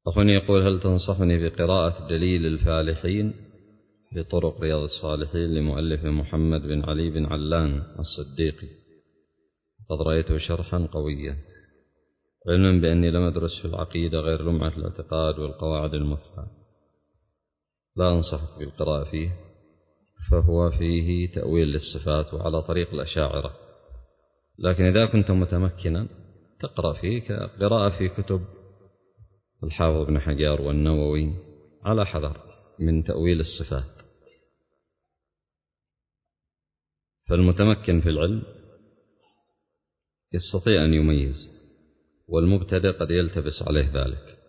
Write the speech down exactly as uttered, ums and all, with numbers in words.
أخوني يقول: هل تنصحني بقراءة دليل الفالحين بطرق رياض الصالحين لمؤلف محمد بن علي بن علان الصديقي؟ قد رأيته شرحا قويا، علما بأني لم أدرس في العقيدة غير لمعة الاعتقاد والقواعد المثلى. لا أنصحك بالقراءة فيه، فهو فيه تأويل للصفات وعلى طريق الأشاعرة. لكن إذا كنت متمكنا تقرأ فيه كقراءة في كتب الحافظ بن حجر والنووي على حذر من تأويل الصفات. فالمتمكن في العلم يستطيع أن يميز، والمبتدئ قد يلتبس عليه ذلك.